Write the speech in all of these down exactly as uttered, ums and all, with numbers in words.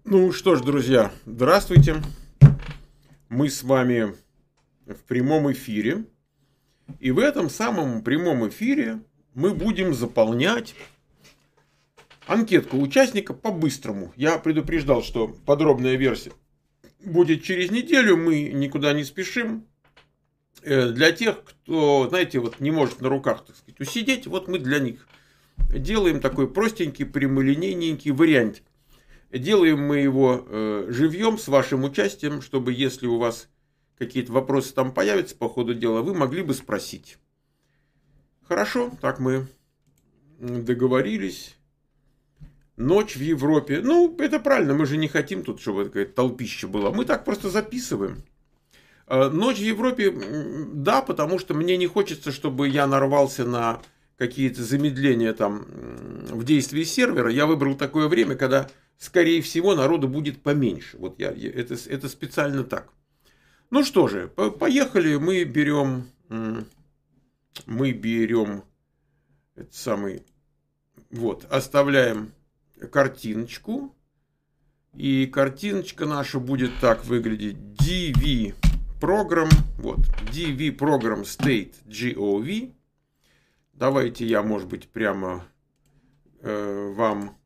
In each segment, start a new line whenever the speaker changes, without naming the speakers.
Ну что ж, друзья, здравствуйте. Мы с вами в прямом эфире. И в этом самом прямом эфире мы будем заполнять анкетку участника по-быстрому. Я предупреждал, что подробная версия будет через неделю. Мы никуда не спешим. Для тех, кто, знаете, вот не может на руках, так сказать, усидеть, вот мы для них делаем такой простенький, прямолинейненький вариант. Делаем мы его э, живьем с вашим участием, чтобы, если у вас какие-то вопросы там появятся по ходу дела, вы могли бы спросить. Хорошо, так мы договорились. Ночь в Европе. Ну, это правильно, мы же не хотим тут, чтобы какая-то толпища была. Мы так просто записываем. Э, ночь в Европе, да, потому что мне не хочется, чтобы я нарвался на какие-то замедления там в действии сервера. Я выбрал такое время, когда, скорее всего, народу будет поменьше. Вот я, это, это специально так. Ну что же, поехали. Мы берем, мы берем этот самый, вот, оставляем картиночку. И картиночка наша будет так выглядеть. ди ви Program, вот, ди ви Program State gov. Давайте я, может быть, прямо э, вам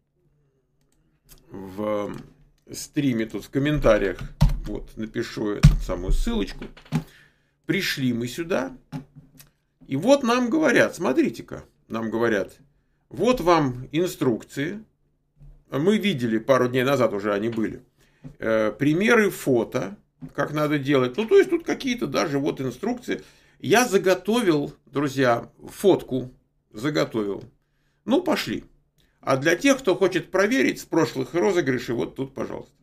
в стриме тут в комментариях вот напишу эту самую ссылочку. Пришли мы сюда. И вот нам говорят, смотрите-ка, нам говорят, вот вам инструкции. Мы видели пару дней назад уже они были. Э, примеры фото, как надо делать. Ну, то есть тут какие-то даже вот инструкции. Я заготовил, друзья, фотку. Заготовил. Ну, пошли. А для тех, кто хочет проверить с прошлых розыгрышей, вот тут, пожалуйста.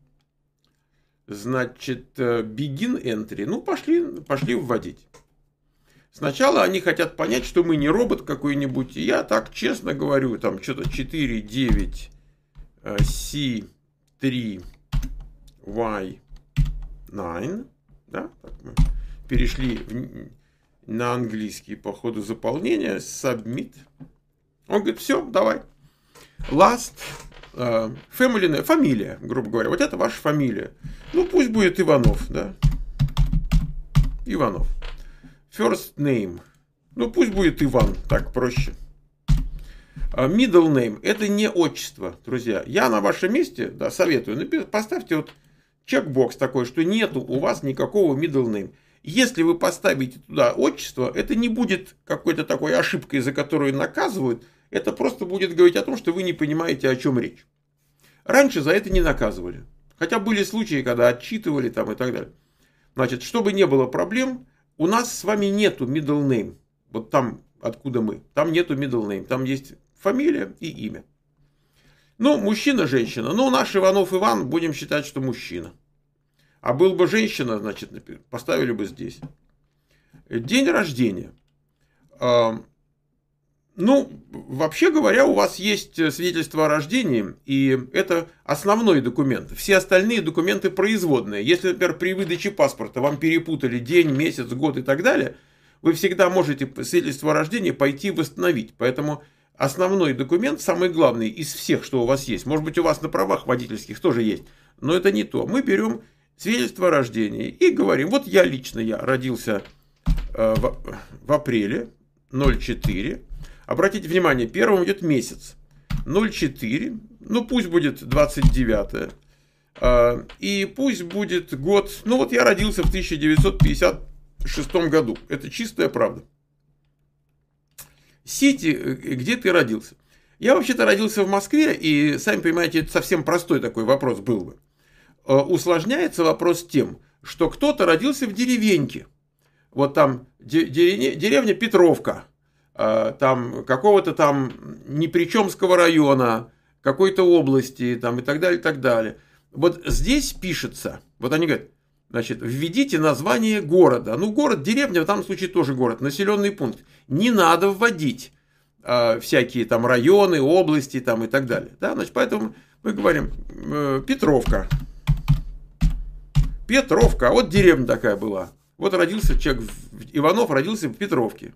Значит, begin entry. Ну, пошли, пошли вводить. Сначала они хотят понять, что мы не робот какой-нибудь. И я так честно говорю, там что-то четыре девять си три уай девять. Да? Так мы перешли в, на английский по ходу заполнения. Submit. Он говорит, все, давай. Last, uh, family name, фамилия, грубо говоря. Вот это ваша фамилия. Ну, пусть будет Иванов, да. Иванов. First name. Ну, пусть будет Иван, так проще. Uh, middle name. Это не отчество, друзья. Я на вашем месте, да, советую. Поставьте вот чекбокс такой, что нету у вас никакого middle name. Если вы поставите туда отчество, это не будет какой-то такой ошибкой, за которую наказывают. Это просто будет говорить о том, что вы не понимаете, о чем речь. Раньше за это не наказывали. Хотя были случаи, когда отчитывали там и так далее. Значит, чтобы не было проблем, у нас с вами нету middle name. Вот там, откуда мы. Там нету middle name. Там есть фамилия и имя. Ну, мужчина, женщина. Ну, наш Иванов Иван, будем считать, что мужчина. А был бы женщина, значит, поставили бы здесь. День рождения. Ну, вообще говоря, у вас есть свидетельство о рождении, и это основной документ. Все остальные документы производные. Если, например, при выдаче паспорта вам перепутали день, месяц, год и так далее, вы всегда можете свидетельство о рождении пойти восстановить. Поэтому основной документ, самый главный из всех, что у вас есть, может быть, у вас на правах водительских тоже есть, но это не то. Мы берем свидетельство о рождении и говорим, вот я лично, я родился э, в, в апреле ноль четыре. Обратите внимание, первым идет месяц. ноль четыре, ну пусть будет двадцать девятое. Э, и пусть будет год, ну вот я родился в тысяча девятьсот пятьдесят шестом году. Это чистая правда. Сити, где ты родился? Я вообще-то родился в Москве, и, сами понимаете, это совсем простой такой вопрос был бы. Усложняется вопрос тем, что кто-то родился в деревеньке. Вот там деревня, деревня Петровка, там какого-то там Непричемского района, какой-то области там, и так далее, и так далее. Вот здесь пишется, вот они говорят, значит, введите название города. Ну, город, деревня, в данном случае тоже город, населенный пункт. Не надо вводить э, всякие там районы, области там, и так далее. Да? Значит, поэтому мы говорим э, Петровка. Петровка, а вот деревня такая была. Вот родился человек, Иванов родился в Петровке.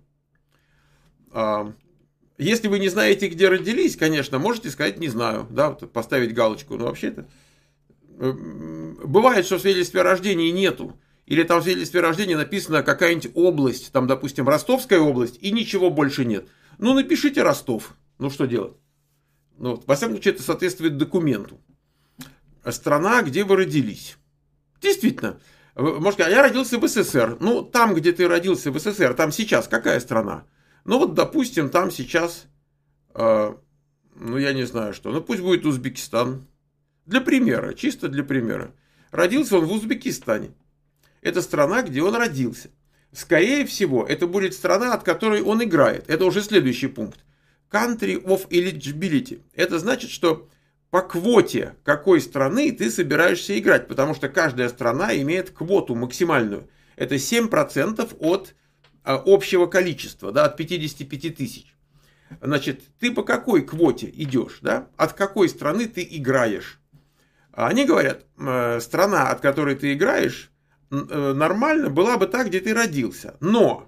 Если вы не знаете, где родились, конечно, можете сказать «не знаю», да, поставить галочку, но вообще-то бывает, что в свидетельстве о рождении нету. Или там в свидетельстве о рождении написано какая-нибудь область, там, допустим, Ростовская область, и ничего больше нет. Ну, напишите Ростов. Ну, что делать? Ну, во всяком случае, это соответствует документу. Страна, где вы родились. Действительно. Может сказать, а я родился в СССР. Ну, там, где ты родился в СССР, там сейчас какая страна? Ну, вот, допустим, там сейчас, э, ну, я не знаю что, ну, пусть будет Узбекистан. Для примера, чисто для примера. Родился он в Узбекистане. Это страна, где он родился. Скорее всего, это будет страна, от которой он играет. Это уже следующий пункт. Country of eligibility. Это значит, что по квоте какой страны ты собираешься играть. Потому что каждая страна имеет квоту максимальную. Это семь процентов от а, общего количества, да, от пятидесяти пяти тысяч. Значит, ты по какой квоте идешь? Да? От какой страны ты играешь? Они говорят, страна, от которой ты играешь, нормально была бы та, где ты родился. Но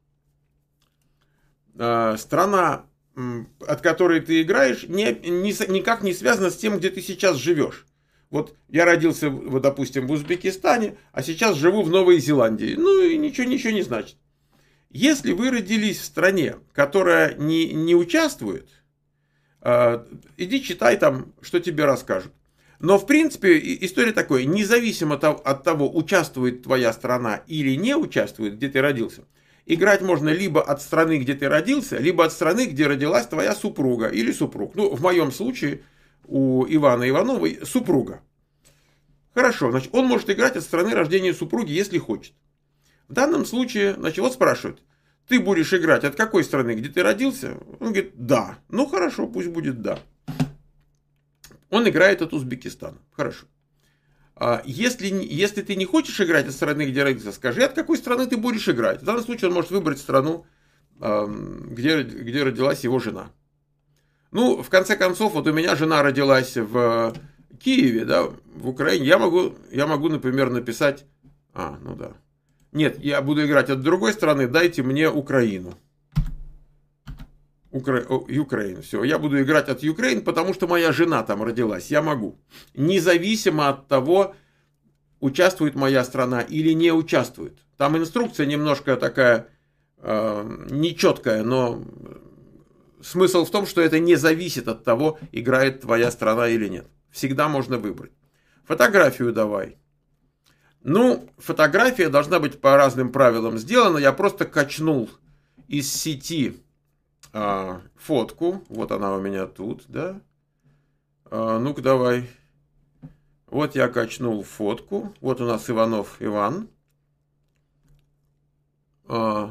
э, страна, от которой ты играешь, не, не, никак не связана с тем, где ты сейчас живешь. Вот я родился, вот, допустим, в Узбекистане, а сейчас живу в Новой Зеландии. Ну и ничего, ничего не значит. Если вы родились в стране, которая не, не участвует, э, иди читай там, что тебе расскажут. Но, в принципе, история такая, независимо от того, участвует твоя страна или не участвует, где ты родился, играть можно либо от страны, где ты родился, либо от страны, где родилась твоя супруга или супруг. Ну, в моем случае, у Ивана Ивановой супруга. Хорошо, значит, он может играть от страны рождения супруги, если хочет. В данном случае, значит, вот спрашивают, ты будешь играть от какой страны, где ты родился? Он говорит, да. Ну, хорошо, пусть будет да. Он играет от Узбекистана. Хорошо. Если, если ты не хочешь играть от страны, где родился, скажи, от какой страны ты будешь играть. В данном случае он может выбрать страну, где, где родилась его жена. Ну, в конце концов, вот у меня жена родилась в Киеве, да, в Украине. Я могу, я могу, например, написать... А, ну да. Нет, я буду играть от другой страны, дайте мне Украину. Укра... Украину. Все, я буду играть от Украины, потому что моя жена там родилась. Я могу. Независимо от того, участвует моя страна или не участвует. Там инструкция немножко такая э, нечеткая, но смысл в том, что это не зависит от того, играет твоя страна или нет. Всегда можно выбрать. Фотографию давай. Ну, фотография должна быть по разным правилам сделана. Я просто качнул из сети А, фотку, вот она у меня тут, да. А, ну-ка давай. Вот я качнул фотку. Вот у нас Иванов Иван. А,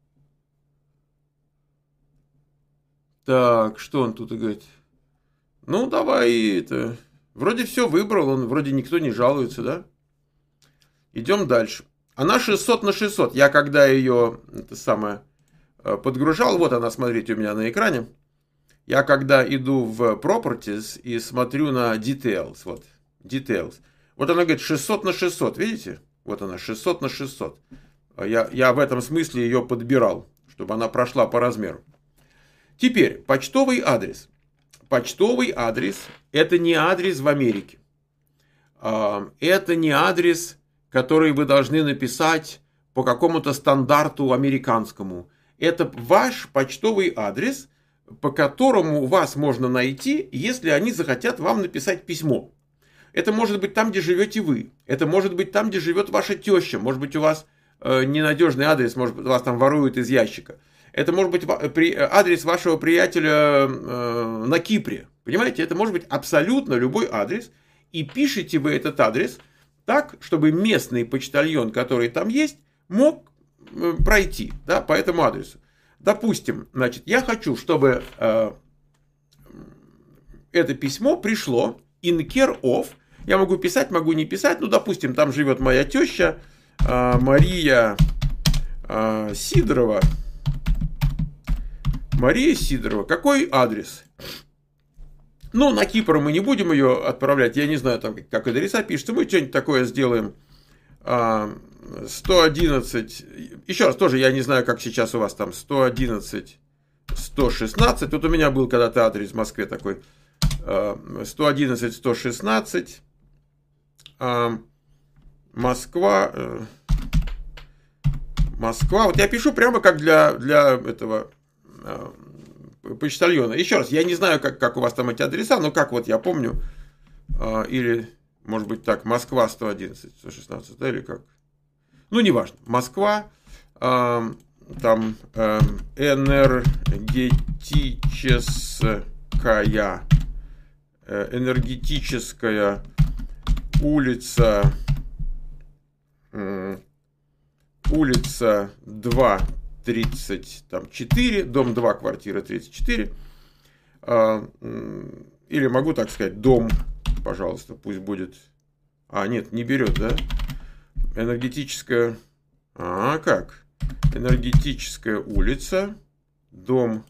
так, что он тут говорит? Ну, давай это. Вроде все выбрал, он вроде никто не жалуется, да? Идем дальше. Она шестьсот на шестьсот. Я когда ее, это самое, подгружал, вот она, смотрите, у меня на экране. Я когда иду в Properties и смотрю на Details, вот, Details. Вот она говорит шестьсот на шестьсот, видите? Вот она, шестьсот на шестьсот. Я, я в этом смысле ее подбирал, чтобы она прошла по размеру. Теперь, почтовый адрес. Почтовый адрес – это не адрес в Америке. Это не адрес, который вы должны написать по какому-то стандарту американскому. Это ваш почтовый адрес, по которому вас можно найти, если они захотят вам написать письмо. Это может быть там, где живете вы. Это может быть там, где живет ваша теща. Может быть, у вас э, ненадежный адрес, может быть, вас там воруют из ящика. Это может быть адрес вашего приятеля э, на Кипре. Понимаете, это может быть абсолютно любой адрес. И пишите вы этот адрес так, чтобы местный почтальон, который там есть, мог пройти, да, по этому адресу. Допустим, значит, я хочу, чтобы э, это письмо пришло in care of. Я могу писать, могу не писать. Ну, допустим, там живет моя теща э, Мария э, Сидорова. Мария Сидорова. Какой адрес? Ну, на Кипр мы не будем ее отправлять. Я не знаю, там, как адреса пишется. Мы что-нибудь такое сделаем. сто одиннадцать. Еще раз, тоже я не знаю, как сейчас у вас там. сто одиннадцать, сто шестнадцать. Вот у меня был когда-то адрес в Москве такой. сто одиннадцать, сто шестнадцать. А, Москва. Э, Москва. Вот я пишу прямо как для, для этого э, почтальона. Еще раз, я не знаю, как, как у вас там эти адреса, но как вот я помню. Э, или, может быть, так, Москва сто одиннадцать, сто шестнадцать, да, или как? Ну, неважно. Москва. Э, там э, энергетическая, э, энергетическая улица, э, улица два, тридцать четыре, дом два, квартира тридцать четыре. Э, э, или могу так сказать, дом, пожалуйста, пусть будет. А, нет, не берет, да? Энергетическая. А, как? Энергетическая улица, дом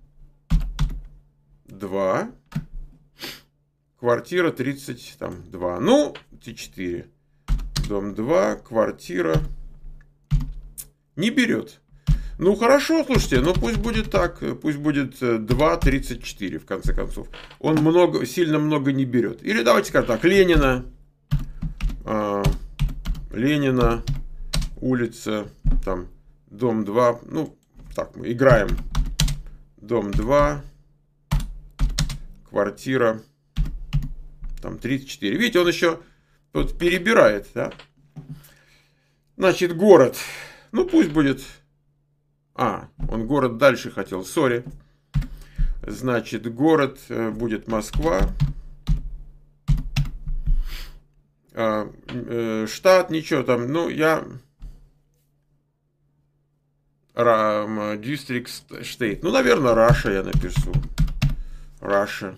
два, квартира тридцать два, ну, четыре, дом два, квартира, не берет. Ну, хорошо, слушайте, ну пусть будет так, пусть будет два, тридцать четыре, в конце концов. Он много, сильно много не берет. Или давайте скажем так, Ленина, э, Ленина, улица, там, дом два, ну, так, мы играем. Дом два, квартира, там, тридцать четыре. Видите, он еще вот перебирает, да? Значит, город. Ну, пусть будет... А, он город дальше хотел, сори. Значит, город будет Москва. А, э, штат, ничего там, ну, я... District State. Ну, наверное, Russia я напишу. Russia.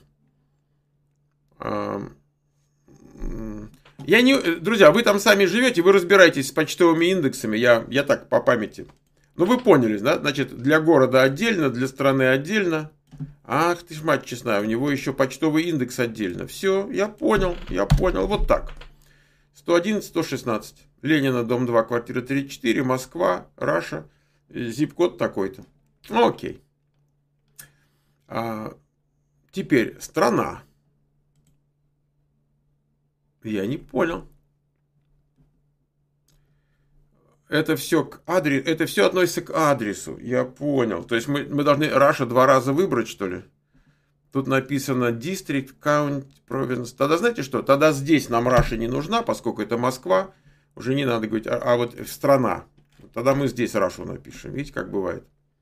Я не... Друзья, вы там сами живете, вы разбираетесь с почтовыми индексами. Я, я так по памяти. Ну, вы поняли, да? Значит, для города отдельно, для страны отдельно. Ах ты ж, мать честная, у него еще почтовый индекс отдельно. Все, я понял, я понял. Вот так. сто одиннадцать, сто шестнадцать. Ленина, дом два, квартира тридцать четыре, Москва, Russia. Зип-код такой-то. Ну, окей. А, теперь страна. Я не понял. Это все к адресу. Это все относится к адресу. Я понял. То есть мы, мы должны Russia два раза выбрать, что ли? Тут написано District, County, Province. Тогда знаете что? Тогда здесь нам Russia не нужна, поскольку это Москва. Уже не надо говорить, а, а вот страна. Тогда мы здесь Russia напишем. Видите, как бывает?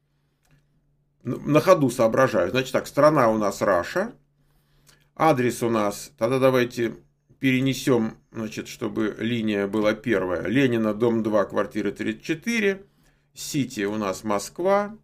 На ходу соображаю. Значит так, страна у нас Russia. Адрес у нас... Тогда давайте перенесем, значит, чтобы линия была первая. Ленина, дом два, квартира тридцать четыре. Сити у нас Москва.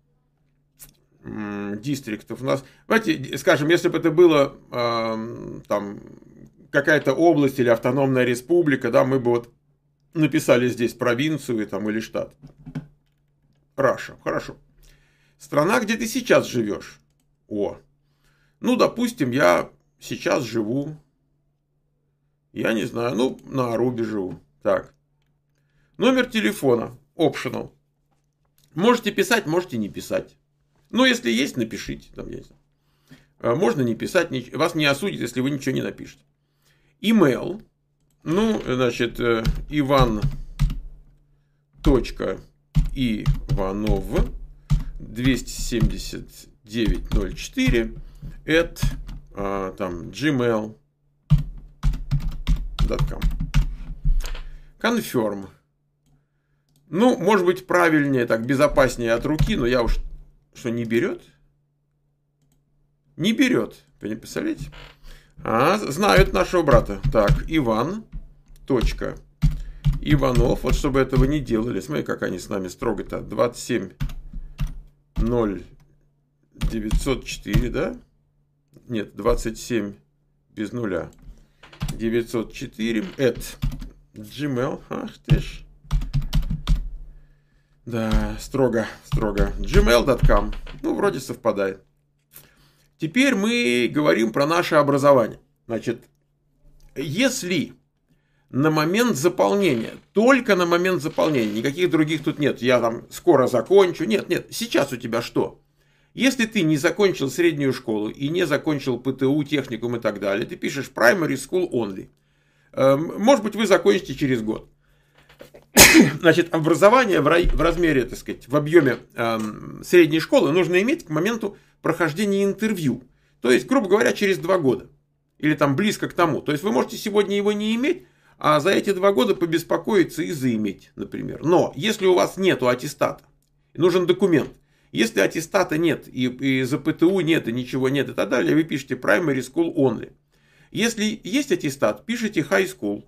Дистриктов у нас... Давайте скажем, если бы это было э, там какая-то область или автономная республика, да, мы бы вот написали здесь провинцию там, или штат. Russia. Хорошо. Страна, где ты сейчас живешь. О. Ну, допустим, я сейчас живу. Я не знаю. Ну, на Арубе живу. Так. Номер телефона. Optional. Можете писать, можете не писать. Ну, если есть, напишите. Там есть. Можно не писать. Вас не осудят, если вы ничего не напишете. Email. Ну, значит, Иван. Иванов двести семьдесят девять ноль четыре at там gmail точка ком. Confirm. Ну, может быть, правильнее, так безопаснее от руки, но я уж что не берет? Не берет. Вы не представляете? А, знают нашего брата. Так, Иван. Точка. Иванов. Вот чтобы этого не делали. Смотри, как они с нами строго-то. двадцать семь ноль девятьсот четыре, да? Нет, двадцать семь без нуля. девятьсот четыре. At Gmail. Ах ты ж. Да, строго, строго. gmail точка ком. Ну, вроде совпадает. Теперь мы говорим про наше образование. Значит, если на момент заполнения, только на момент заполнения, никаких других тут нет, я там скоро закончу, нет, нет, сейчас у тебя что? Если ты не закончил среднюю школу и не закончил ПТУ, техникум и так далее, ты пишешь primary school only. Может быть, вы закончите через год. Значит, образование в размере, так сказать, в объеме средней школы нужно иметь к моменту прохождения интервью. То есть, грубо говоря, через два года. Или там близко к тому. То есть, вы можете сегодня его не иметь, а за эти два года побеспокоиться и заиметь, например. Но если у вас нету аттестата, нужен документ. Если аттестата нет, и, и за ПТУ нет, и ничего нет, и так далее, вы пишете primary school only. Если есть аттестат, пишите high school.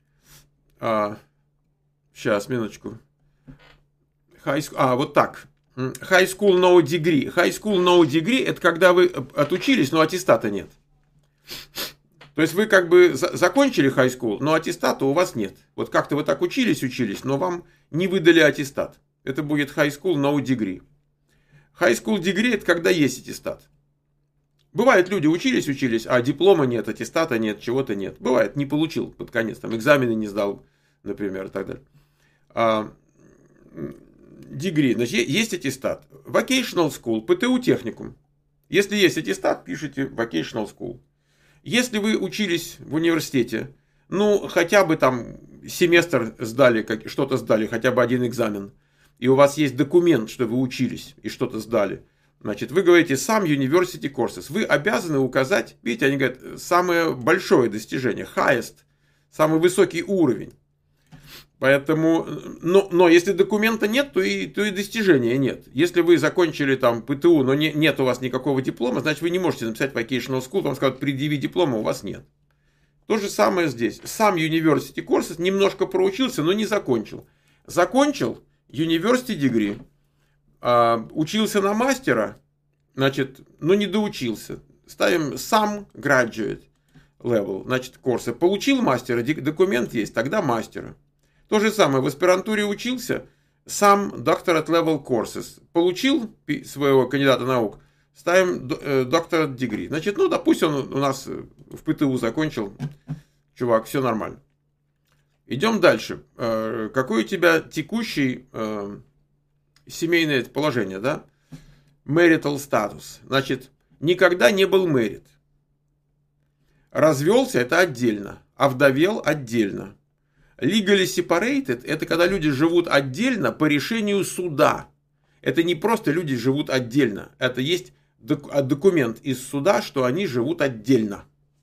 А, сейчас, минуточку. High school, а, вот так. High school no degree. High school no degree – это когда вы отучились, но аттестата нет. То есть вы как бы закончили high school, но аттестата у вас нет. Вот как-то вы так учились, учились, но вам не выдали аттестат. Это будет high school no degree. High school degree – это когда есть аттестат. Бывает, люди учились, учились, а диплома нет, аттестата нет, чего-то нет. Бывает, не получил под конец, там экзамены не сдал, например, и так далее. А, degree, значит, есть аттестат. Vocational school, ПТУ техникум. Если есть аттестат, пишите vocational school. Если вы учились в университете, ну, хотя бы там семестр сдали, что-то сдали, хотя бы один экзамен, и у вас есть документ, что вы учились и что-то сдали, значит, вы говорите some university courses. Вы обязаны указать, видите, они говорят, самое большое достижение, highest, самый высокий уровень. Поэтому, но, но если документа нет, то и, то и достижения нет. Если вы закончили там ПТУ, но не, нет у вас никакого диплома, значит, вы не можете написать vocational school, вам скажут, предъяви диплома, у вас нет. То же самое здесь. Сам university courses немножко проучился, но не закончил. Закончил university degree. А, учился на мастера, значит, но не доучился. Ставим сам graduate level, значит, курсы. Получил мастера, документ есть, тогда мастера. То же самое, в аспирантуре учился, сам doctorate level courses. Получил своего кандидата наук, ставим doctorate degree. Значит, ну, допустим, он у нас в ПТУ закончил, чувак, все нормально. Идем дальше. Какой у тебя текущий семейное положение, да? Marital status. Значит, никогда не был married. Развелся, это отдельно. Овдовел отдельно. Legally separated – это когда люди живут отдельно по решению суда. Это не просто люди живут отдельно. Это есть документ из суда, что они живут отдельно.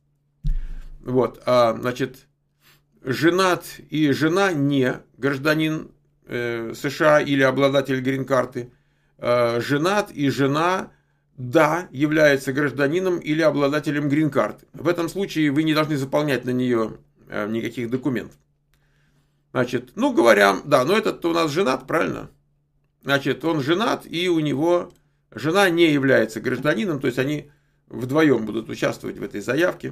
Вот, а, значит, женат и жена не гражданин э, США или обладатель грин-карты. Э, женат и жена, да, является гражданином или обладателем грин-карты. В этом случае вы не должны заполнять на нее э, никаких документов. Значит, ну говоря, да, но этот у нас женат, правильно? Значит, он женат, и у него жена не является гражданином, то есть они вдвоем будут участвовать в этой заявке.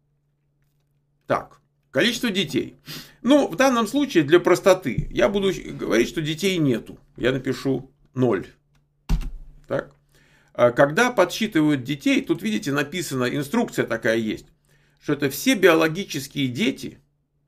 Так, количество детей. Ну, в данном случае, для простоты, я буду говорить, что детей нету. Я напишу ноль. Так. Когда подсчитывают детей, тут, видите, написано, инструкция такая есть, что это все биологические дети,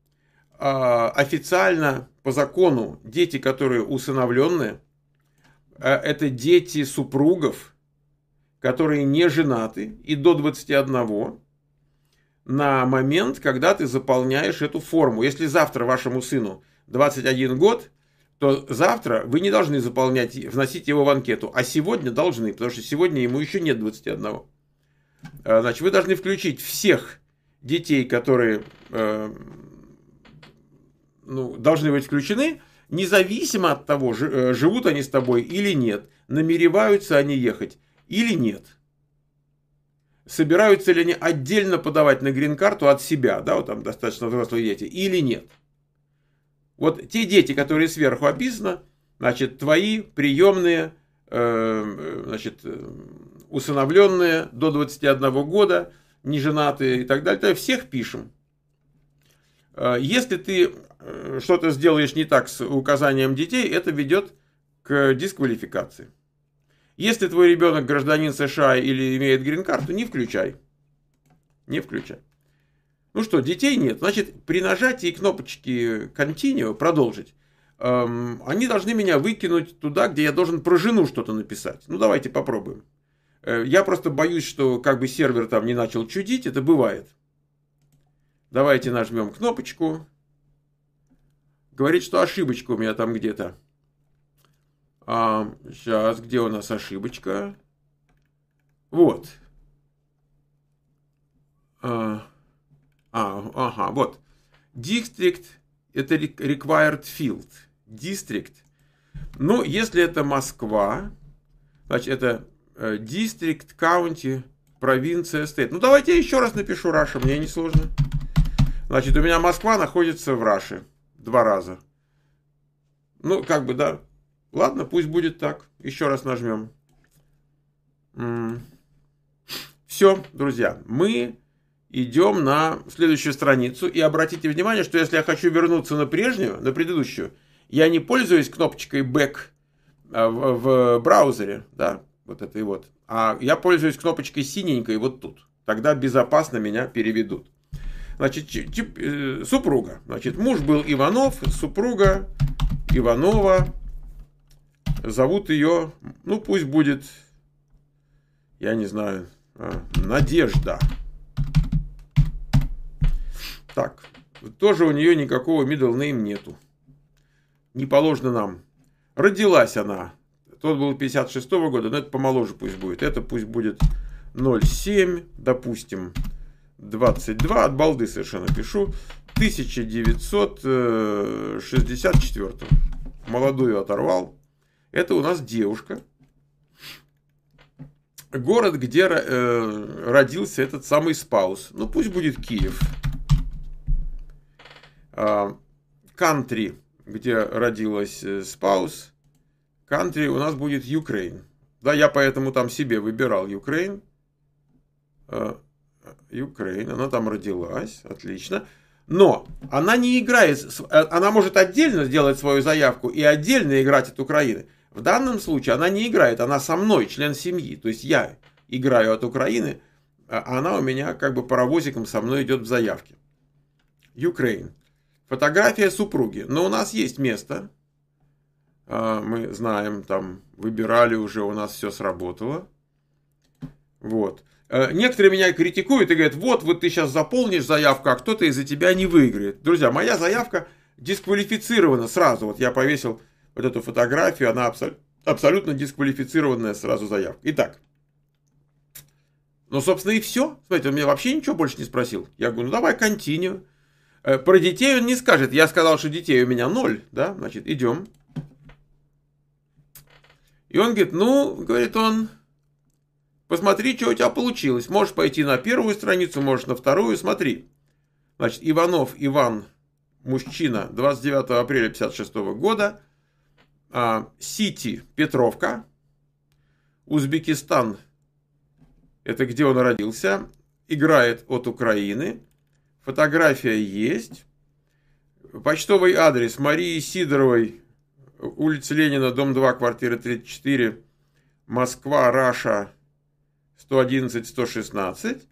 официально по закону дети, которые усыновленные, это дети супругов, которые не женаты и до двадцати одного на момент, когда ты заполняешь эту форму. Если завтра вашему сыну двадцать один год, то завтра вы не должны заполнять, вносить его в анкету, а сегодня должны, потому что сегодня ему еще нет двадцати одного. Значит, вы должны включить всех детей, которые ну, должны быть включены, независимо от того, живут они с тобой или нет, намереваются они ехать или нет. Собираются ли они отдельно подавать на грин-карту от себя, да, вот там достаточно взрослые дети, или нет. Вот те дети, которые сверху описаны, значит, твои приемные, э, значит, усыновленные до двадцати одного года, неженатые и так далее, то всех пишем. Если ты что-то сделаешь не так с указанием детей, это ведет к дисквалификации. Если твой ребенок гражданин США или имеет грин-карту, не включай. Не включай. Ну что, детей нет. Значит, при нажатии кнопочки Continue, продолжить, эм, они должны меня выкинуть туда, где я должен про жену что-то написать. Ну, давайте попробуем. Э, я просто боюсь, что как бы сервер там не начал чудить, это бывает. Давайте нажмем кнопочку. Говорит, что ошибочка у меня там где-то. А, сейчас, где у нас ошибочка? Вот. А, а, ага, вот. District – это required field. District. Ну, если это Москва, значит, это District, County, провинция, State. Ну, давайте я еще раз напишу Russia, мне не сложно. Значит, у меня Москва находится в Russia. Два раза. Ну, как бы, да. Ладно, пусть будет так. Еще раз нажмем. Все, друзья, мы идем на следующую страницу. И обратите внимание, что если я хочу вернуться на прежнюю, на предыдущую, я не пользуюсь кнопочкой Back в, в браузере, да, вот этой вот, а я пользуюсь кнопочкой синенькой вот тут. Тогда безопасно меня переведут. Значит, тип, э, супруга. Значит, муж был Иванов, супруга Иванова. Зовут ее, ну пусть будет, я не знаю, Надежда. Так, тоже у нее никакого middle name нету. Не положено нам. Родилась она. Тот был пятьдесят шестого года, но это помоложе пусть будет. Это пусть будет ноль семь, допустим, двадцать два. От балды совершенно пишу. тысяча девятьсот шестьдесят четвёртого. Молодую оторвал. Это у нас девушка. Город, где э, родился этот самый спаус. Ну, пусть будет Киев. Кантри, где родилась спаус. Кантри у нас будет Украина. Да, я поэтому там себе выбирал Украина. Украина, она там родилась. Отлично. Но она не играет, она может отдельно сделать свою заявку и отдельно играть от Украины. В данном случае она не играет, она со мной, член семьи. То есть я играю от Украины, а она у меня как бы паровозиком со мной идет в заявке. Украина. Фотография супруги. Но у нас есть место. Мы знаем, там выбирали уже, у нас все сработало. Вот. Некоторые меня критикуют и говорят, вот, вот ты сейчас заполнишь заявку, а кто-то из-за тебя не выиграет. Друзья, моя заявка дисквалифицирована сразу. Вот я повесил вот эту фотографию, она абсол- абсолютно дисквалифицированная сразу заявка. Итак, ну, собственно, и все. Смотрите, он меня вообще ничего больше не спросил. Я говорю, ну, давай, continue. Про детей он не скажет. Я сказал, что детей у меня ноль, да, значит, идем. И он говорит, ну, говорит он, посмотри, что у тебя получилось. Можешь пойти на первую страницу, можешь на вторую, смотри. Значит, Иванов Иван, мужчина, двадцать девятого апреля пятьдесят шестого года. Сити, Петровка. Узбекистан, это где он родился. Играет от Украины. Фотография есть. Почтовый адрес Марии Сидоровой, улица Ленина, дом два, квартира тридцать четыре, Москва, Раша, сто одиннадцать сто шестнадцать.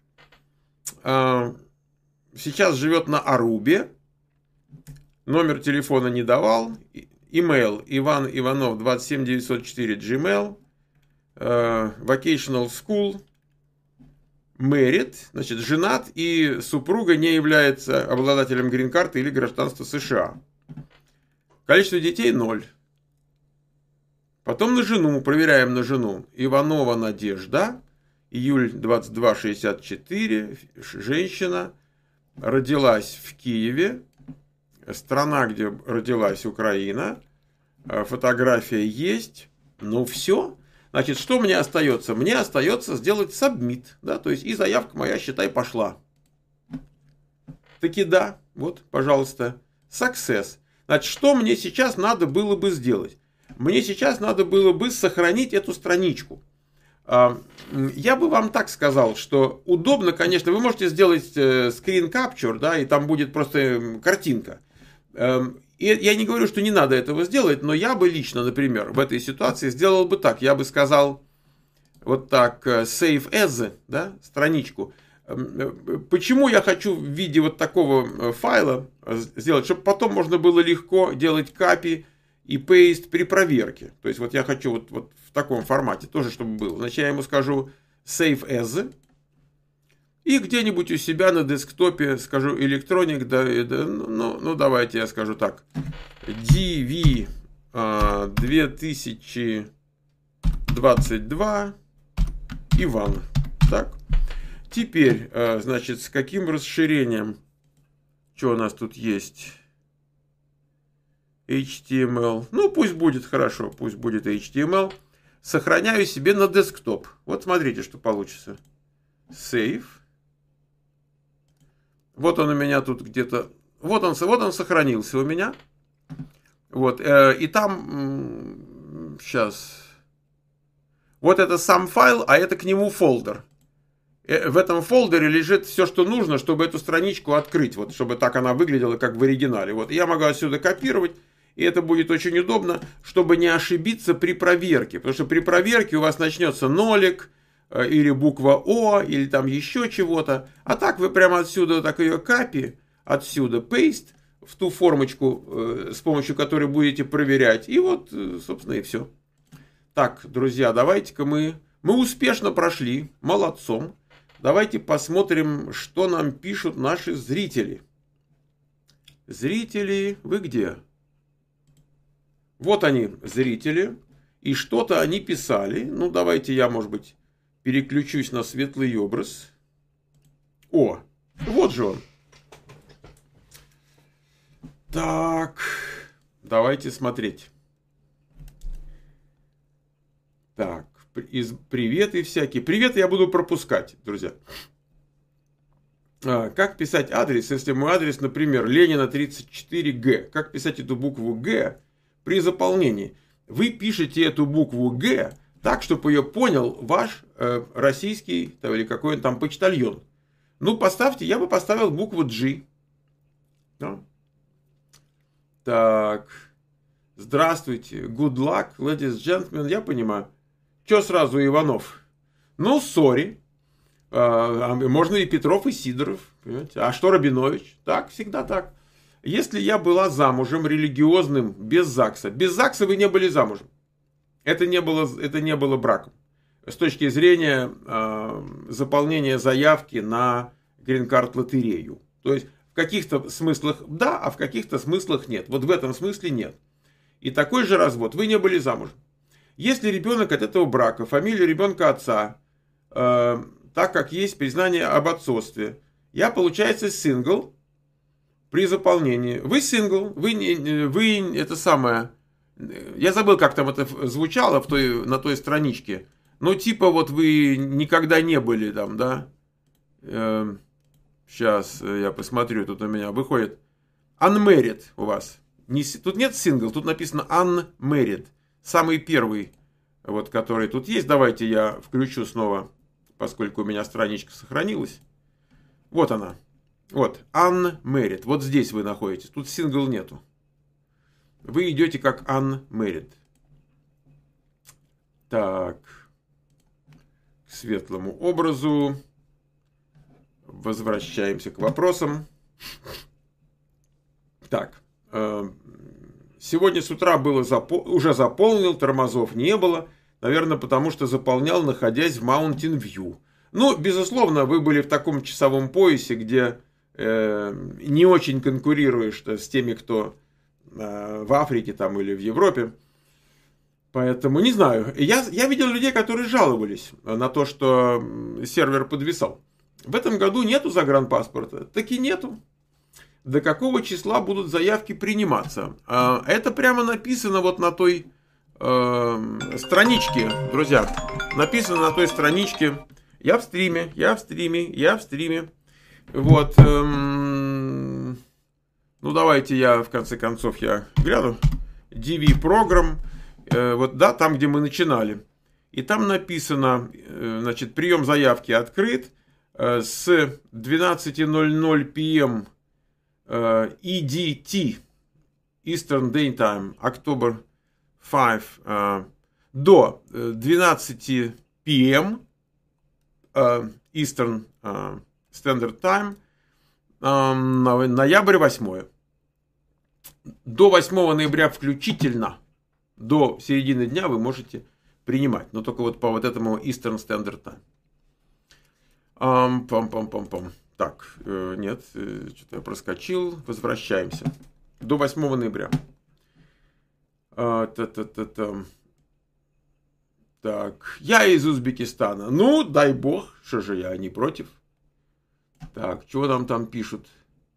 Сейчас живет на Арубе. Номер телефона не давал. Email Иван Иванов двадцать семь девятьсот четыре Gmail. Vocational School. Married, значит, женат, и супруга не является обладателем грин-карты или гражданства США. Количество детей ноль. Потом на жену, проверяем на жену. Иванова Надежда, июль двадцать два шестьдесят четыре, женщина, родилась в Киеве, страна, где родилась Украина, фотография есть, ну все. Значит, что мне остается? Мне остается сделать submit, да, то есть и заявка моя, считай, пошла. Таки да, вот, пожалуйста, success. Значит, что мне сейчас надо было бы сделать? Мне сейчас надо было бы сохранить эту страничку. Я бы вам так сказал, что удобно, конечно, вы можете сделать screen capture, да, и там будет просто картинка. И я не говорю, что не надо этого сделать, но я бы лично, например, в этой ситуации сделал бы так. Я бы сказал вот так, save as, да, страничку. Почему я хочу в виде вот такого файла сделать, чтобы потом можно было легко делать copy и paste при проверке. То есть вот я хочу вот, вот в таком формате тоже, чтобы было. Значит, я ему скажу save as. И где-нибудь у себя на десктопе скажу Electronic, да, да, ну, ну давайте я скажу так. ди ви две тысячи двадцать два Иван. Так. Теперь, значит, с каким расширением? Что у нас тут есть? эйч ти эм эл. Ну, пусть будет, хорошо, пусть будет эйч ти эм эл. Сохраняю себе на десктоп. Вот смотрите, что получится. Save. Вот он у меня тут где-то... Вот он, вот он сохранился у меня. Вот. И там... Сейчас... Вот это сам файл, а это к нему фолдер. В этом фолдере лежит все, что нужно, чтобы эту страничку открыть. Вот, чтобы так она выглядела, как в оригинале. Вот. Я могу отсюда копировать. И это будет очень удобно, чтобы не ошибиться при проверке. Потому что при проверке у вас начнется нолик, или буква О, или там еще чего-то. А так вы прямо отсюда так ее копи, отсюда paste в ту формочку, с помощью которой будете проверять. И вот, собственно, и все. Так, друзья, давайте-ка мы... Мы успешно прошли, молодцом. Давайте посмотрим, что нам пишут наши зрители. Зрители, вы где? Вот они, зрители. И что-то они писали. Ну, давайте я, может быть, переключусь на светлый образ. О, вот же он. Так, давайте смотреть. Так, из приветы всякие. Приветы я буду пропускать, друзья. А, как писать адрес, если мой адрес, например, Ленина тридцать четыре Г? Как писать эту букву Г при заполнении? Вы пишете эту букву Г так, чтобы ее понял ваш э, российский там, или какой-нибудь там почтальон. Ну, поставьте, я бы поставил букву G. Да. Так. Здравствуйте. Good luck, ladies and gentlemen. Я понимаю. Че сразу Иванов? Ну, сори. А, можно и Петров, и Сидоров. Понимаете? А что Рабинович? Так, всегда так. Если я была замужем религиозным, без ЗАГСа. Без ЗАГСа вы не были замужем. Это не было, это не было браком. С точки зрения э, заполнения заявки на грин-карт лотерею. То есть в каких-то смыслах да, а в каких-то смыслах нет. Вот в этом смысле нет. И такой же развод. Вы не были замужем. Если ребенок от этого брака, фамилия ребенка отца, э, так как есть признание об отцовстве, я, получается, сингл при заполнении. Вы сингл, вы, вы это самое... Я забыл, как там это звучало в той, на той страничке. Ну, типа, вот вы никогда не были там, да? Э, сейчас я посмотрю, тут у меня выходит. Unmarried у вас. Не, тут нет сингл, тут написано unmarried. Самый первый, вот, который тут есть. Давайте я включу снова, поскольку у меня страничка сохранилась. Вот она. Вот, unmarried. Вот здесь вы находитесь. Тут сингл нету. Вы идете как unmarried. Так. К светлому образу. Возвращаемся к вопросам. Так. Сегодня с утра было запол... уже заполнил, тормозов не было. Наверное, потому что заполнял, находясь в Mountain View. Ну, безусловно, вы были в таком часовом поясе, где э, не очень конкурируешь с теми, кто э, в Африке там, или в Европе. Поэтому не знаю. Я, я видел людей, которые жаловались на то, что сервер подвисал. В этом году нету загранпаспорта. Таки нету. До какого числа будут заявки приниматься? Это прямо написано вот на той э, страничке, друзья. Написано на той страничке. Я в стриме, я в стриме, я в стриме. Вот. Эм, ну, давайте я, в конце концов, я гляну. ди ви программ. Э, вот, да, там, где мы начинали. И там написано, э, значит, прием заявки открыт э, с двенадцати ноль-ноль пи эм и ди ти, Eastern Daytime, October пятого, uh, до двенадцати пи эм uh, Eastern uh, Standard Time, uh, ноябрь восьмое. До восьмого ноября включительно, до середины дня вы можете принимать, но только вот по вот этому Eastern Standard Time. Пам-пам-пам-пам. Так, э, нет, э, что-то я проскочил. Возвращаемся. До восьмого ноября. А, та-та-та-та. Так, я из Узбекистана. Ну, дай бог, что же я не против. Так, что нам там пишут?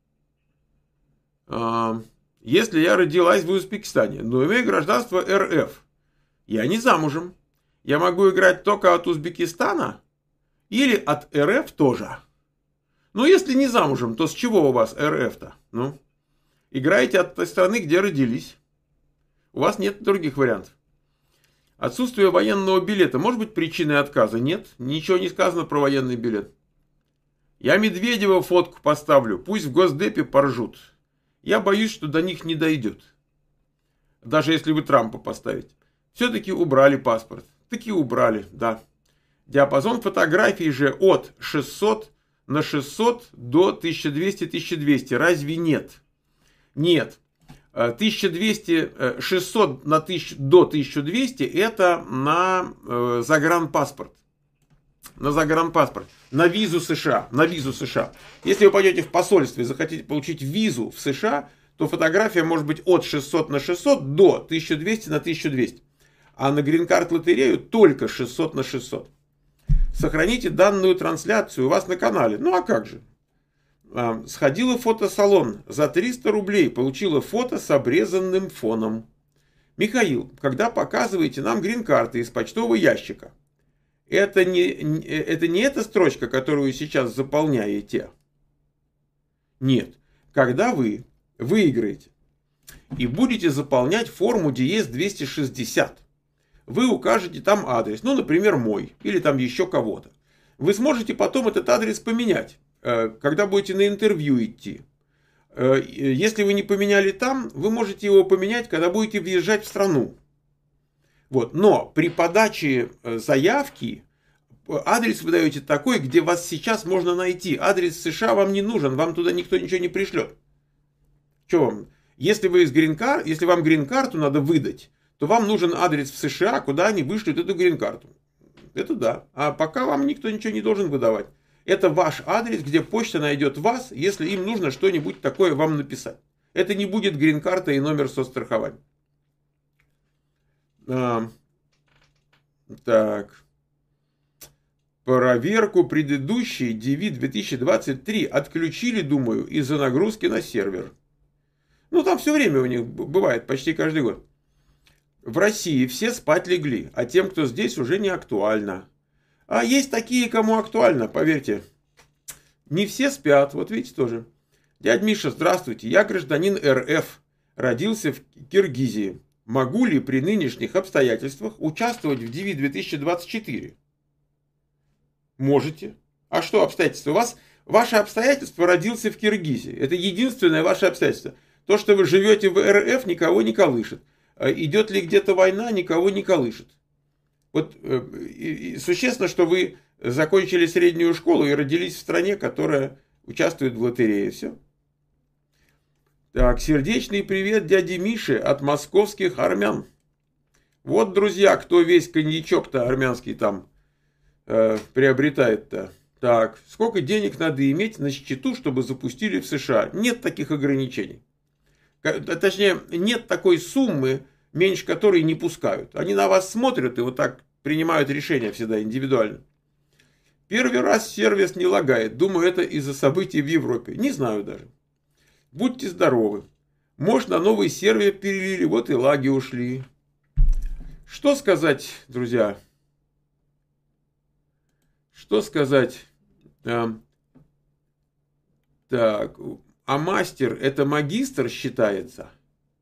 А, если я родилась в Узбекистане, но имею гражданство эр эф, я не замужем. Я могу играть только от Узбекистана или от эр эф тоже. Ну, если не замужем, то с чего у вас эр эф-то? Ну, играете от той страны, где родились. У вас нет других вариантов. Отсутствие военного билета может быть причиной отказа? Нет, ничего не сказано про военный билет. Я Медведева фотку поставлю, пусть в Госдепе поржут. Я боюсь, что до них не дойдет. Даже если вы Трампа поставите. Все-таки убрали паспорт. Таки убрали, да. Диапазон фотографий же от шестисот на шестьсот до тысяча двести — тысяча двести. Разве нет? Нет. тысяча двести, шестьсот на тысячу, до тысяча двести это на э, загранпаспорт. На загранпаспорт. На визу США. На визу США. Если вы пойдете в посольство и захотите получить визу в США, то фотография может быть от шестисот на шестьсот до тысяча двести на тысяча двести. А на грин-карт лотерею только шестьсот на шестьсот. Сохраните данную трансляцию у вас на канале. Ну а как же? Сходила в фотосалон за триста рублей, получила фото с обрезанным фоном. Михаил, когда показываете нам грин-карты из почтового ящика, это не, это не эта строчка, которую сейчас заполняете? Нет. Когда вы выиграете и будете заполнять форму ди эс двести шестьдесят, вы укажете там адрес, ну, например, мой, или там еще кого-то. Вы сможете потом этот адрес поменять, когда будете на интервью идти. Если вы не поменяли там, вы можете его поменять, когда будете въезжать в страну. Вот. Но при подаче заявки адрес вы даете такой, где вас сейчас можно найти. Адрес США вам не нужен, вам туда никто ничего не пришлет. Что вам? Если, вы из грин-кар... Если вам грин-карту надо выдать, то вам нужен адрес в США, куда они вышлют эту грин-карту. Это да. А пока вам никто ничего не должен выдавать. Это ваш адрес, где почта найдет вас, если им нужно что-нибудь такое вам написать. Это не будет грин-карта и номер соцстрахования. А, так. Проверку предыдущей ди ви две тысячи двадцать три отключили, думаю, из-за нагрузки на сервер. Ну, там все время у них бывает, почти каждый год. В России все спать легли, а тем, кто здесь, уже не актуально. А есть такие, кому актуально, поверьте. Не все спят, вот видите тоже. Дядь Миша, здравствуйте, я гражданин эр эф, родился в Киргизии. Могу ли при нынешних обстоятельствах участвовать в ди ви две тысячи двадцать четыре? Можете. А что обстоятельства? У вас, ваше обстоятельство родился в Киргизии. Это единственное ваше обстоятельство. То, что вы живете в эр эф, никого не колышет. Идет ли где-то война, никого не колышет. Вот и, и существенно, что вы закончили среднюю школу и родились в стране, которая участвует в лотерее. Все. Так, сердечный привет дяде Мише от московских армян. Вот, друзья, кто весь коньячок-то армянский там э, приобретает-то. Так, сколько денег надо иметь на счету, чтобы запустили в США? Нет таких ограничений. Точнее, нет такой суммы, меньше которой не пускают. Они на вас смотрят и вот так принимают решения всегда индивидуально. Первый раз сервис не лагает. Думаю, это из-за событий в Европе. Не знаю даже. Будьте здоровы. Может, на новый сервер перелили, вот и лаги ушли. Что сказать, друзья? Что сказать? Так... А мастер это магистр считается?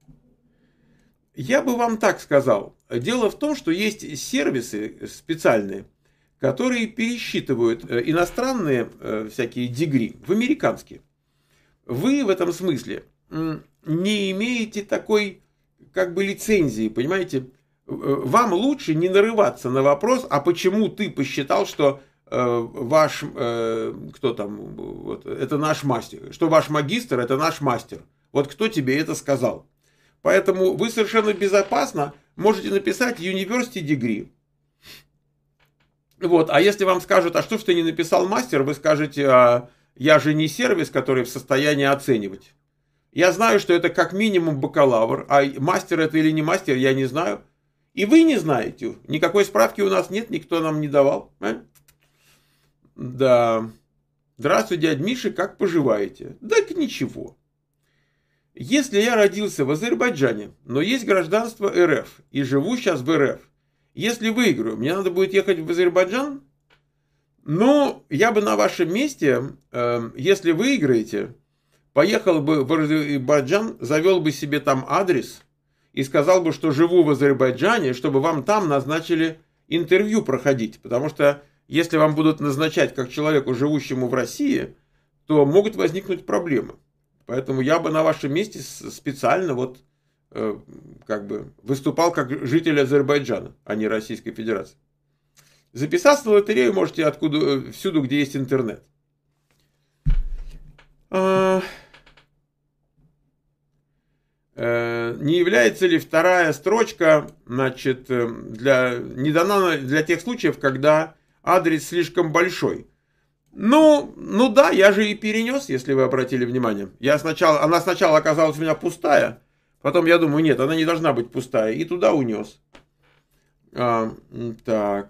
Я бы вам так сказал. Дело в том, что есть сервисы специальные, которые пересчитывают иностранные всякие дегри в американские. Вы в этом смысле не имеете такой как бы лицензии, понимаете? Вам лучше не нарываться на вопрос, а почему ты посчитал, что ваш, кто там, вот, это наш мастер, что ваш магистр это наш мастер. Вот кто тебе это сказал? Поэтому вы совершенно безопасно можете написать University Degree. Вот, а если вам скажут, а что ж ты не написал мастер, вы скажете, а, я же не сервис, который в состоянии оценивать. Я знаю, что это как минимум бакалавр, а мастер это или не мастер, я не знаю. И вы не знаете. Никакой справки у нас нет, никто нам не давал. А? Да. Здравствуйте, дядь Миша, как поживаете? Так ничего. Если я родился в Азербайджане, но есть гражданство РФ и живу сейчас в РФ, если выиграю, мне надо будет ехать в Азербайджан? Ну, я бы на вашем месте, э, если выиграете, поехал бы в Азербайджан, завел бы себе там адрес и сказал бы, что живу в Азербайджане, чтобы вам там назначили интервью проходить. Потому что если вам будут назначать как человеку, живущему в России, то могут возникнуть проблемы. Поэтому я бы на вашем месте специально вот э, как бы выступал как житель Азербайджана, а не Российской Федерации. Записаться на лотерею можете откуда, всюду, где есть интернет. А, э, не является ли вторая строчка, значит, для, не дана для тех случаев, когда адрес слишком большой? Ну, ну да, я же и перенес, если вы обратили внимание. Я сначала, она сначала оказалась у меня пустая, потом я думаю, нет, она не должна быть пустая, и туда унес. А, так.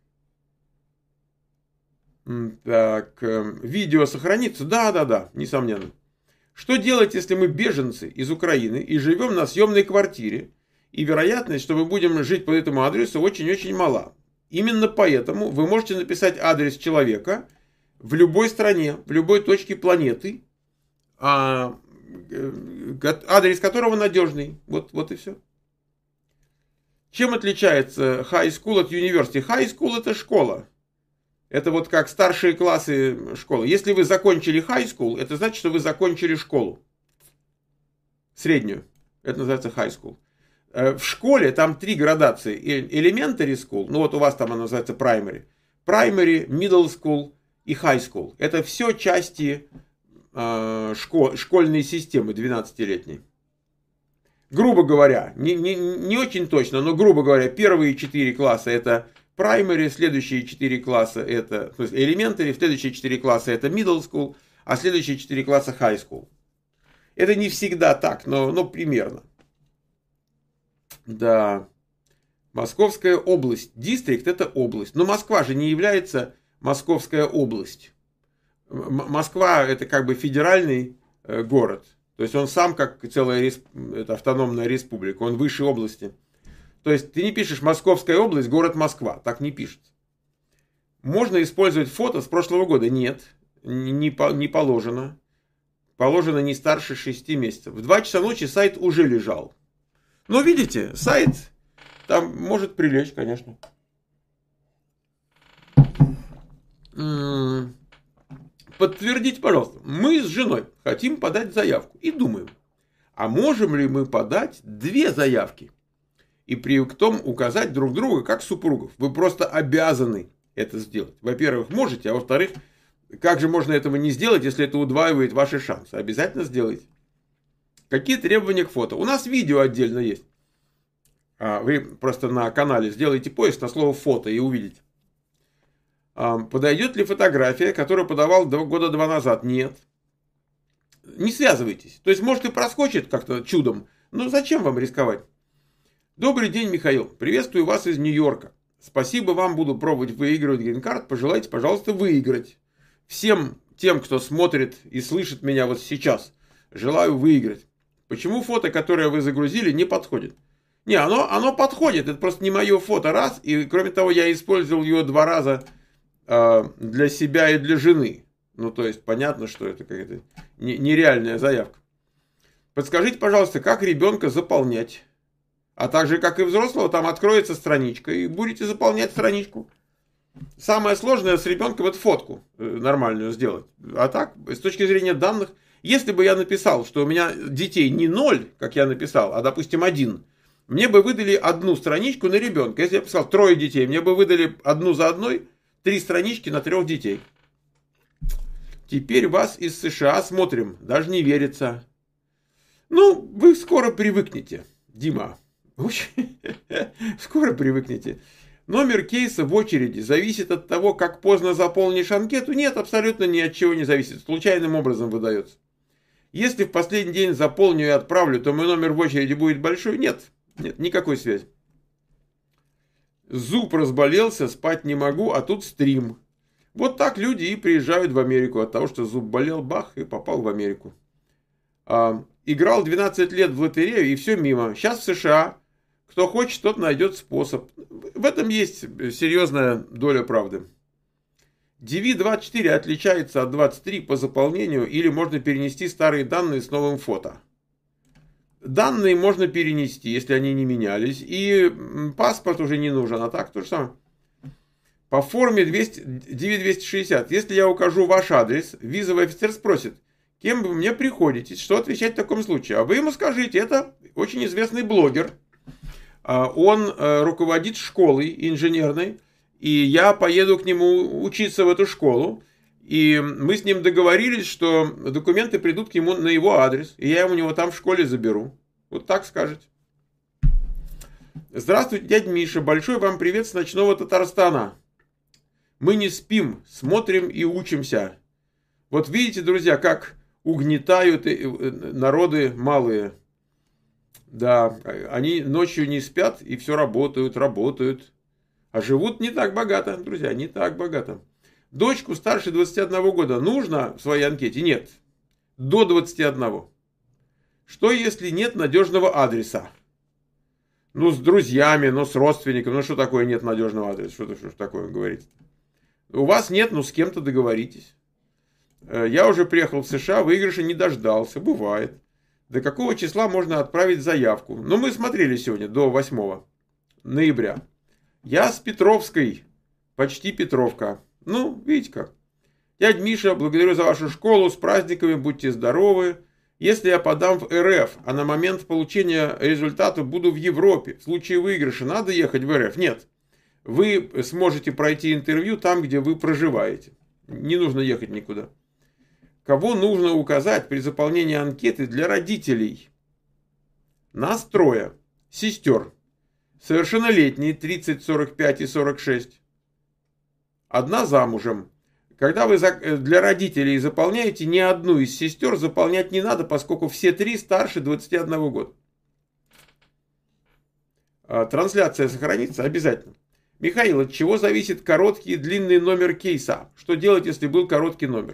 Так, видео сохранится? Да, да, да, несомненно. Что делать, если мы беженцы из Украины и живем на съемной квартире, и вероятность, что мы будем жить по этому адресу, очень-очень мала? Именно поэтому вы можете написать адрес человека в любой стране, в любой точке планеты, а, адрес которого надежный. Вот, вот и все. Чем отличается high school от university? High school это школа. Это вот как старшие классы школы. Если вы закончили high school, это значит, что вы закончили школу. Среднюю. Это называется high school. В школе там три градации. Elementary school, ну вот у вас там она называется primary. Primary, middle school и high school. Это все части э, школ, школьной системы двенадцатилетней. Грубо говоря, не, не, не очень точно, но грубо говоря, первые четыре класса это primary, следующие четыре класса это, то есть elementary, следующие четыре класса это middle school, а следующие четыре класса high school. Это не всегда так, но, но примерно. Да. Московская область. Дистрикт это область. Но Москва же не является Московская область. М- Москва это как бы федеральный э, город. То есть он сам как целая респ... это автономная республика. Он выше области. То есть ты не пишешь Московская область, город Москва. Так не пишется. Можно использовать фото с прошлого года? Нет. Не, по... не положено. Положено не старше шести месяцев. В два часа ночи сайт уже лежал. Но видите, сайт там может прилечь, конечно. Подтвердите, пожалуйста. Мы с женой хотим подать заявку и думаем, а можем ли мы подать две заявки и при том указать друг друга как супругов? Вы просто обязаны это сделать. Во-первых, можете, а во-вторых, как же можно этого не сделать, если это удваивает ваши шансы? Обязательно сделайте. Какие требования к фото? У нас видео отдельно есть. Вы просто на канале сделаете поиск на слово фото и увидите. Подойдет ли фотография, которую подавал года два назад? Нет. Не связывайтесь. То есть, может, и проскочит как-то чудом. Но зачем вам рисковать? Добрый день, Михаил. Приветствую вас из Нью-Йорка. Спасибо вам, буду пробовать выигрывать грин-карт. Пожелайте, пожалуйста, выиграть. Всем тем, кто смотрит и слышит меня вот сейчас, желаю выиграть. Почему фото, которое вы загрузили, не подходит? Не, оно, оно подходит. Это просто не мое фото, раз. И, кроме того, я использовал его два раза э, для себя и для жены. Ну, то есть, понятно, что это какая-то нереальная заявка. Подскажите, пожалуйста, как ребенка заполнять? А также, как и взрослого, там откроется страничка, и будете заполнять страничку. Самое сложное с ребенком это фотку нормальную сделать. А так, с точки зрения данных, если бы я написал, что у меня детей не ноль, как я написал, а, допустим, один, мне бы выдали одну страничку на ребенка. Если я писал трое детей, мне бы выдали одну за одной три странички на трех детей. Теперь вас из США смотрим, даже не верится. Ну, вы скоро привыкнете, Дима. Очень скоро привыкнете. Номер кейса в очереди зависит от того, как поздно заполнишь анкету? Нет, абсолютно ни от чего не зависит. Случайным образом выдается. Если в последний день заполню и отправлю, то мой номер в очереди будет большой? Нет, нет, никакой связи. Зуб разболелся, спать не могу, а тут стрим. Вот так люди и приезжают в Америку от того, что зуб болел, бах, и попал в Америку. А, играл двенадцать лет в лотерею, и все мимо. Сейчас в США кто хочет, тот найдет способ. В этом есть серьезная доля правды. ди ви двадцать четыре отличается от двадцать три по заполнению, или можно перенести старые данные с новым фото. Данные можно перенести, если они не менялись, и паспорт уже не нужен, а так то же самое. По форме двести, ди ви двести шестьдесят, если я укажу ваш адрес, визовый офицер спросит, кем вы мне приходите, что отвечать в таком случае. А вы ему скажите, это очень известный блогер, он руководит школой инженерной, и я поеду к нему учиться в эту школу, и мы с ним договорились, что документы придут к нему на его адрес, и я у него там в школе заберу. Вот так скажете. Здравствуйте, дядя Миша, большой вам привет с ночного Татарстана. Мы не спим, смотрим и учимся. Вот видите, друзья, как угнетают народы малые. Да, они ночью не спят и все работают, работают. А живут не так богато, друзья, не так богато. Дочку старше двадцати одного года нужно в своей анкете? Нет. До двадцати одного. Что если нет надежного адреса? Ну, с друзьями, ну, с родственниками. Ну, что такое нет надежного адреса? Что, что такое говорить? У вас нет, ну, с кем-то договоритесь. Я уже приехал в США, выигрыша не дождался. Бывает. До какого числа можно отправить заявку? Ну, мы смотрели сегодня, до восьмого ноября. Я с Петровской, почти Петровка. Ну, видите как. Дядя Миша, благодарю за вашу школу, с праздниками, будьте здоровы. Если я подам в эр эф, а на момент получения результата буду в Европе, в случае выигрыша надо ехать в эр эф? Нет. Вы сможете пройти интервью там, где вы проживаете. Не нужно ехать никуда. Кого нужно указать при заполнении анкеты для родителей? Нас трое. Сестер. Совершеннолетние, тридцать, сорок пять и сорок шесть. Одна замужем. Когда вы для родителей заполняете, ни одну из сестер заполнять не надо, поскольку все три старше двадцати одного года. Трансляция сохранится обязательно. Михаил, от чего зависит короткий и длинный номер кейса? Что делать, если был короткий номер?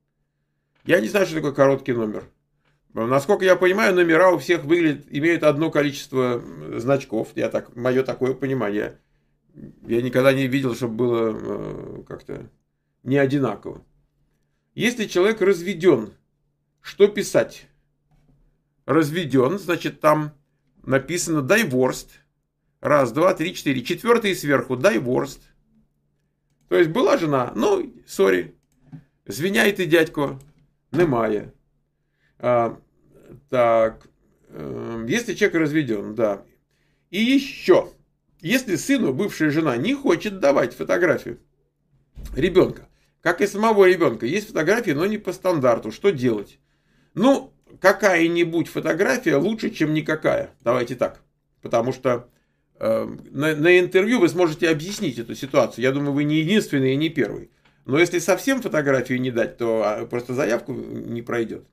Я не знаю, что такое короткий номер. Насколько я понимаю, номера у всех выглядят, имеют одно количество значков. Я так, мое такое понимание. Я никогда не видел, чтобы было как-то не одинаково. Если человек разведен, что писать? Разведен, значит, там написано divorced. Раз, два, три, четыре. Четвертый сверху divorced. То есть была жена, ну, сори. Звиняй ты, дядько. Немає. А, так, э, если человек разведен, да. И еще, если сыну бывшая жена не хочет давать фотографию ребенка, как и самого ребенка, есть фотографии, но не по стандарту, что делать? Ну, какая-нибудь фотография лучше, чем никакая. Давайте так. Потому что э, на, на интервью вы сможете объяснить эту ситуацию. Я думаю, вы не единственный и не первый. Но если совсем фотографию не дать, то просто заявку не пройдет.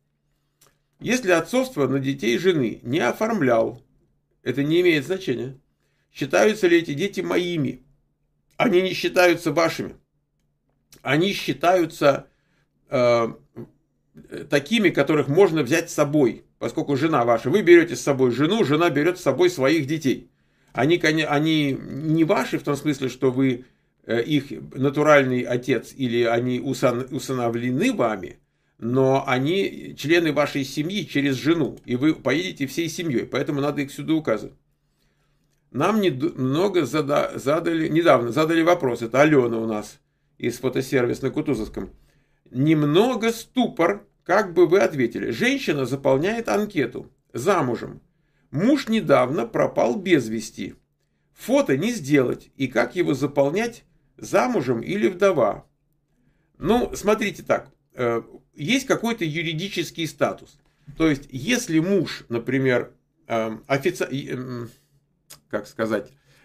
Если отцовство на детей жены не оформлял, это не имеет значения. Считаются ли эти дети моими? Они не считаются вашими. Они считаются э, такими, которых можно взять с собой. Поскольку жена ваша, вы берете с собой жену, жена берет с собой своих детей. Они, они не ваши в том смысле, что вы их натуральный отец или они усыновлены вами, но они члены вашей семьи через жену, и вы поедете всей семьей, поэтому надо их сюда указывать. Нам много задали, недавно задали вопрос, это Алена у нас из фотосервиса на Кутузовском. Немного ступор, как бы вы ответили. Женщина заполняет анкету, замужем. Муж недавно пропал без вести. Фото не сделать, и как его заполнять? Замужем или вдова? Ну, смотрите так. Есть какой-то юридический статус. То есть, если муж, например, офици... как сказать,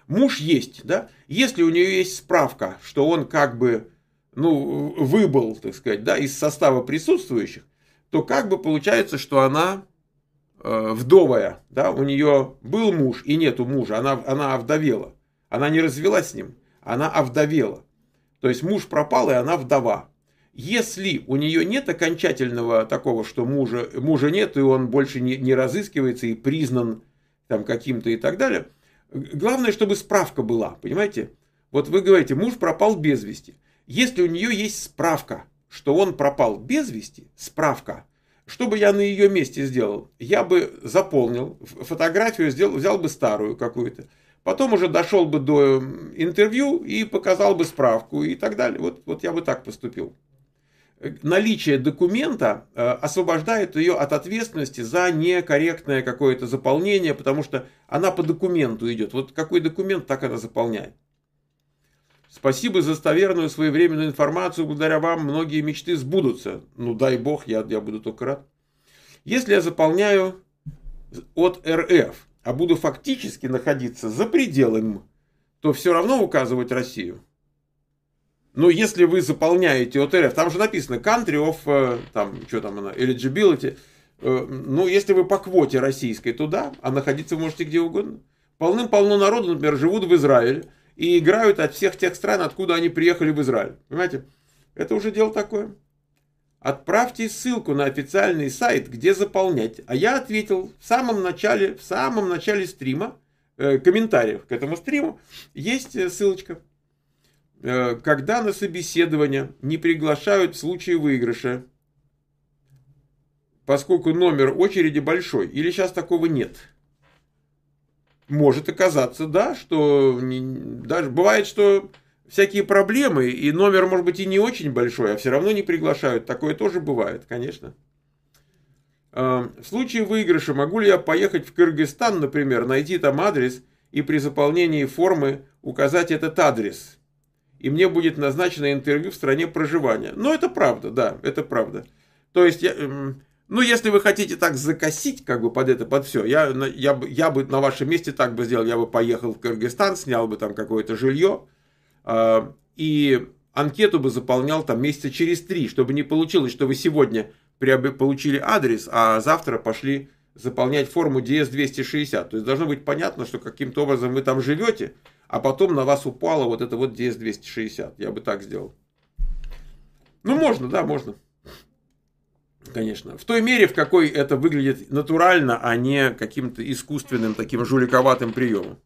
Муж есть, да? Если у нее есть справка, что он как бы, ну, выбыл, так сказать, да, из состава присутствующих, то как бы получается, что она э, вдовая, да, у нее был муж и нету мужа, она, она овдовела. Она не развелась с ним, она овдовела. То есть муж пропал, и она вдова. Если у нее нет окончательного такого, что мужа, мужа нет, и он больше не, не разыскивается и признан там каким-то и так далее, главное, чтобы справка была, понимаете? Вот вы говорите, муж пропал без вести. Если у нее есть справка, что он пропал без вести, справка, что бы я на ее месте сделал? Я бы заполнил, фотографию сделал, взял бы старую какую-то, потом уже дошел бы до интервью и показал бы справку и так далее. Вот, вот я бы так поступил. Наличие документа освобождает ее от ответственности за некорректное какое-то заполнение, потому что она по документу идет. Вот какой документ, так она заполняет. Спасибо за достоверную своевременную информацию. Благодаря вам многие мечты сбудутся. Ну дай бог, я, я буду только рад. Если я заполняю от эр эф, а буду фактически находиться за пределами, то все равно указывать Россию. Но если вы заполняете от эр эф, там же написано country of, там, что там она, eligibility, ну, если вы по квоте российской туда, а находиться вы можете где угодно. Полным-полно народу, например, живут в Израиле и играют от всех тех стран, откуда они приехали в Израиль. Понимаете? Это уже дело такое. Отправьте ссылку на официальный сайт, где заполнять. А я ответил в самом начале, в самом начале стрима, э, комментариев к этому стриму, есть ссылочка. Когда на собеседование не приглашают в случае выигрыша, поскольку номер очереди большой, или сейчас такого нет. Может оказаться, да, что даже бывает, что всякие проблемы, и номер может быть и не очень большой, а все равно не приглашают. Такое тоже бывает, конечно. В случае выигрыша могу ли я поехать в Кыргызстан, например, найти там адрес и при заполнении формы указать этот адрес? И мне будет назначено интервью в стране проживания. Ну, это правда, да, это правда. То есть, я, ну, если вы хотите так закосить, как бы под это, под все, я, я, я бы на вашем месте так бы сделал, я бы поехал в Кыргызстан, снял бы там какое-то жилье, э, и анкету бы заполнял там месяца через три, чтобы не получилось, что вы сегодня получили адрес, а завтра пошли заполнять форму ди эс двести шестьдесят. То есть, должно быть понятно, что каким-то образом вы там живете, а потом на вас упало вот это вот ди эс двести шестьдесят. Я бы так сделал. Ну, можно, да, можно. Конечно. В той мере, в какой это выглядит натурально, а не каким-то искусственным, таким жуликоватым приемом.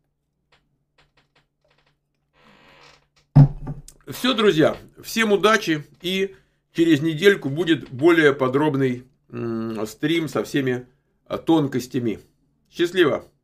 Все, друзья. Всем удачи. И через недельку будет более подробный м- стрим со всеми тонкостями. Счастливо.